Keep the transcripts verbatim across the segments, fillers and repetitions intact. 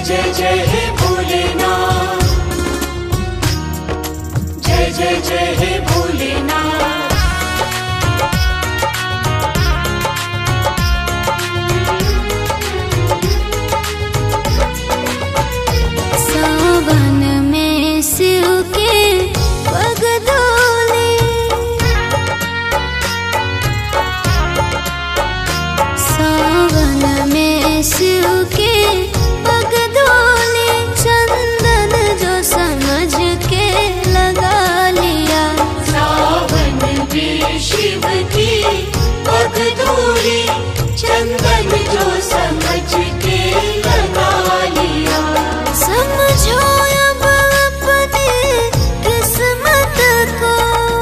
जय जय हे भोलेनाथ, जय जय जय हे भोलेनाथ। सावन में शिव के पग धोले, सावन में शिव के पग धोले, चंदन जो समझ के लगा लिया। सावन में शिव की पग धोली, चंदन जो समझ के लगा लिया। समझो अब अपने किस्मत को,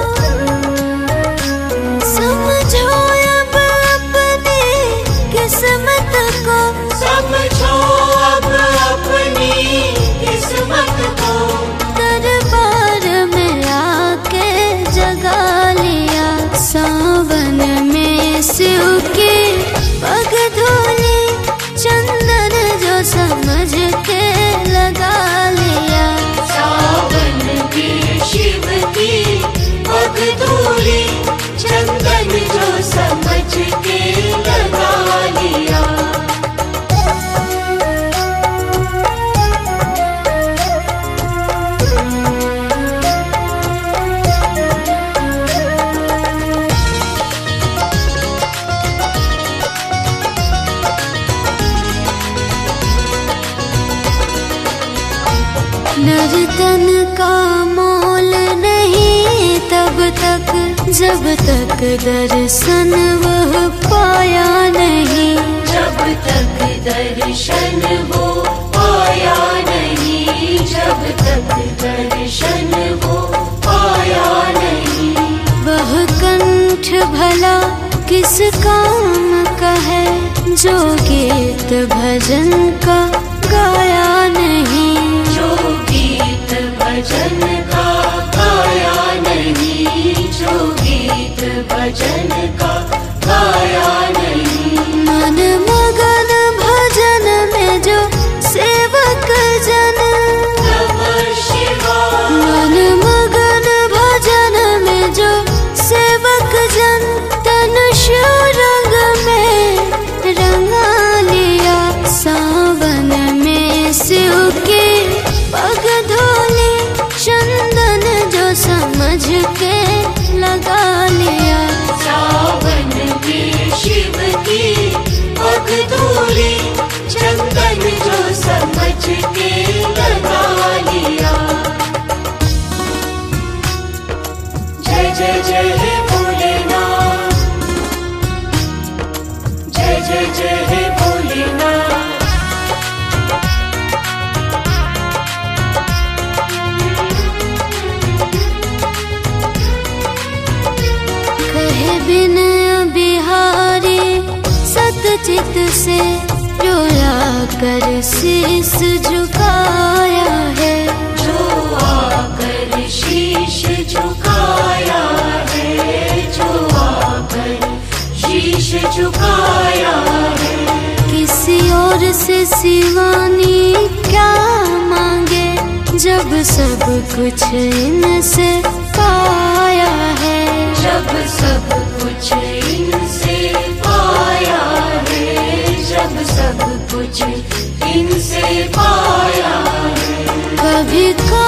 समझो अब अपने किस्मत को, समझो अब अपनी किस्मत को। दरबार में आके जगा लिया। सावन में शिव के पग धोले, चंदन जो समझ के लगा लिया। सावन में शिव की पग धोली, चंदन जो समझ के लगा लिया। नर्तन का मोल नहीं तब तक जब तक दर्शन वह पाया नहीं। जब तक दर्शन वो पाया नहीं, जब तक दर्शन वो पाया नहीं। वह कंठ भला किस काम का है, जो गीत भजन का गाया नहीं। जो गीत भजन का गाया नहीं, जो गीत भजन का गाया नहीं। मन मगन भजन में जो सेवक जन, नमः शिवाय। मन मगन भजन में जो सेवक जन, तन शिव रंग में रंगा लिया। सावन में शिव के पग धोले, चंदन जो समझ के लगा लिया। सावन में शिव की पग धोली, चंदन जो समझ के लगा लिया। जय जय जय हे भोलेनाथ, जय जय जय हे भोलेनाथ। कहे बिनय बिहारी सतचित से, रोया कर शीस झुकाया है। जो आकर शीश झुकाया है, जो आकर शीश झुकाया है। किसी और से शिवानी क्या मांगे, जब सब कुछ इनसे पाया है। जब सब कुछ इनसे पाया है, जब सब कुछ इनसे पाया है। कभी